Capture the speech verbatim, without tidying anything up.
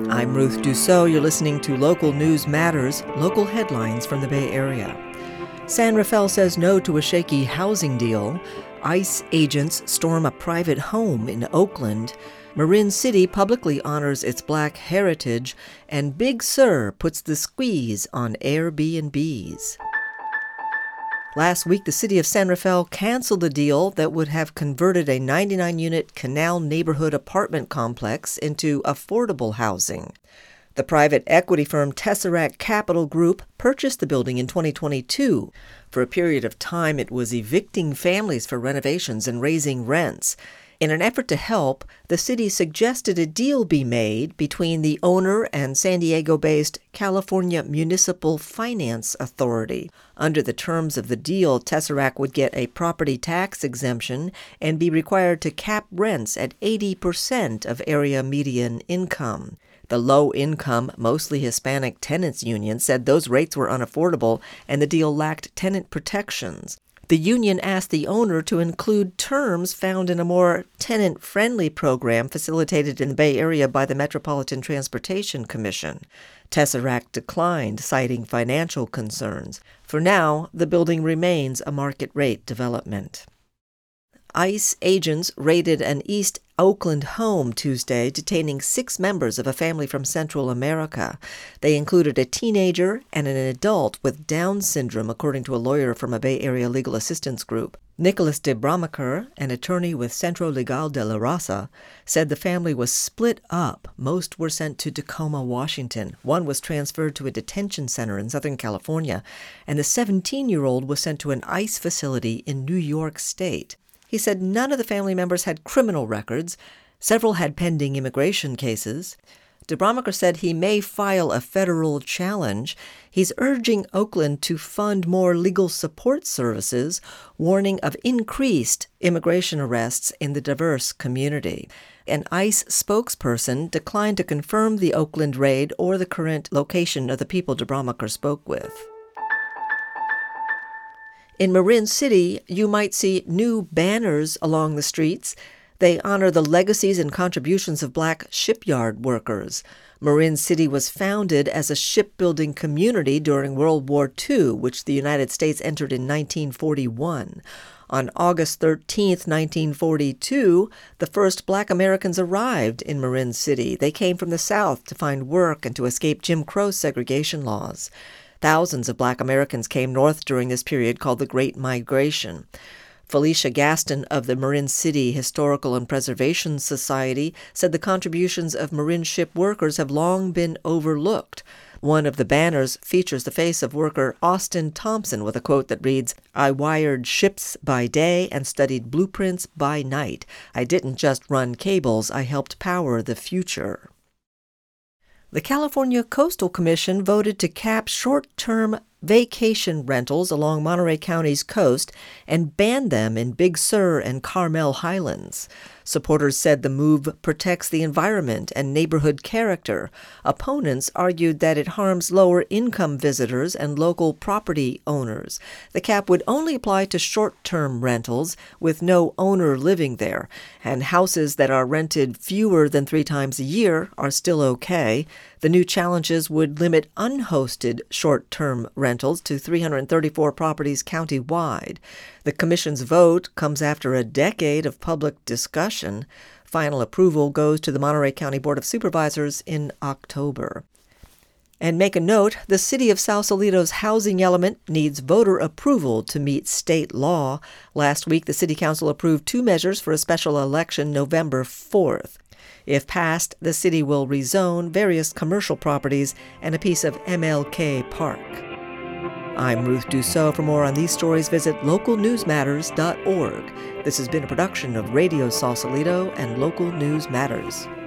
I'm Ruth Dussault. You're listening to Local News Matters, local headlines from the Bay Area. San Rafael says no to a shaky housing deal. ICE agents storm a private home in Oakland. Marin City publicly honors its Black heritage. And Big Sur puts the squeeze on Airbnbs. Last week, the city of San Rafael canceled a deal that would have converted a ninety-nine unit Canal neighborhood apartment complex into affordable housing. The private equity firm Tesseract Capital Group purchased the building in twenty twenty-two. For a period of time, it was evicting families for renovations and raising rents. In an effort to help, the city suggested a deal be made between the owner and San Diego-based California Municipal Finance Authority. Under the terms of the deal, Tesseract would get a property tax exemption and be required to cap rents at eighty percent of area median income. The low-income, mostly Hispanic tenants union said those rates were unaffordable and the deal lacked tenant protections. The union asked the owner to include terms found in a more tenant-friendly program facilitated in the Bay Area by the Metropolitan Transportation Commission. Tesseract declined, citing financial concerns. For now, the building remains a market-rate development. ICE agents raided an East Oakland home Tuesday, detaining six members of a family from Central America. They included a teenager and an adult with Down syndrome, according to a lawyer from a Bay Area legal assistance group. Nicholas de Bramaker, an attorney with Centro Legal de la Raza, said the family was split up. Most were sent to Tacoma, Washington. One was transferred to a detention center in Southern California, and the seventeen-year-old was sent to an ICE facility in New York State. He said none of the family members had criminal records. Several had pending immigration cases. De Bramaker said he may file a federal challenge. He's urging Oakland to fund more legal support services, warning of increased immigration arrests in the diverse community. An ICE spokesperson declined to confirm the Oakland raid or the current location of the people De Bramaker spoke with. In Marin City, you might see new banners along the streets. They honor the legacies and contributions of Black shipyard workers. Marin City was founded as a shipbuilding community during World War Two, which the United States entered in nineteen forty-one. On August thirteenth, nineteen forty-two, the first Black Americans arrived in Marin City. They came from the South to find work and to escape Jim Crow segregation laws. Thousands of Black Americans came north during this period called the Great Migration. Felicia Gaston of the Marin City Historical and Preservation Society said the contributions of Marin ship workers have long been overlooked. One of the banners features the face of worker Austin Thompson with a quote that reads, "I wired ships by day and studied blueprints by night. I didn't just run cables, I helped power the future." The California Coastal Commission voted to cap short-term vacation rentals along Monterey County's coast and ban them in Big Sur and Carmel Highlands. Supporters said the move protects the environment and neighborhood character. Opponents argued that it harms lower-income visitors and local property owners. The cap would only apply to short-term rentals with no owner living there, and houses that are rented fewer than three times a year are still okay. The new challenges would limit unhosted short-term rentals to three hundred thirty-four properties county-wide. The commission's vote comes after a decade of public discussion. Final approval goes to the Monterey County Board of Supervisors in October. And make a note, the city of Sausalito's housing element needs voter approval to meet state law. Last week, the city council approved two measures for a special election November fourth. If passed, the city will rezone various commercial properties and a piece of M L K Park. I'm Ruth Dussault. For more on these stories, visit local news matters dot org. This has been a production of Radio Sausalito and Local News Matters.